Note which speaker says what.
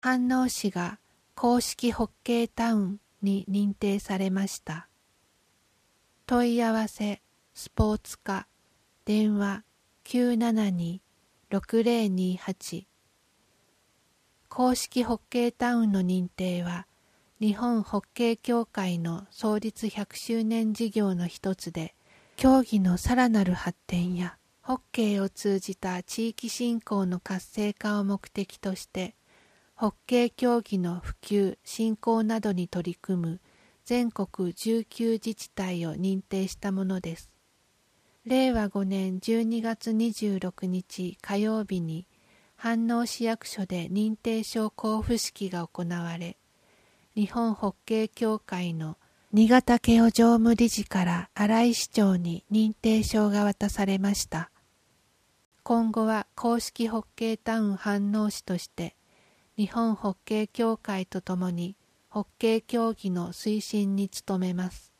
Speaker 1: 飯能市が公式ホッケータウンに認定されました。問い合わせスポーツ課電話 972-6028 公式ホッケータウンの認定は日本ホッケー協会の創立100周年事業の一つで、競技のさらなる発展やホッケーを通じた地域振興の活性化を目的としてホッケー競技の普及・振興などに取り組む全国19自治体を認定したものです。令和5年12月26日火曜日に飯能市役所で認定証交付式が行われ、日本ホッケー協会の新潟慶夫常務理事から新井市長に認定証が渡されました。今後は公式ホッケータウン飯能市として日本ホッケー協会とともにホッケー競技の推進に努めます。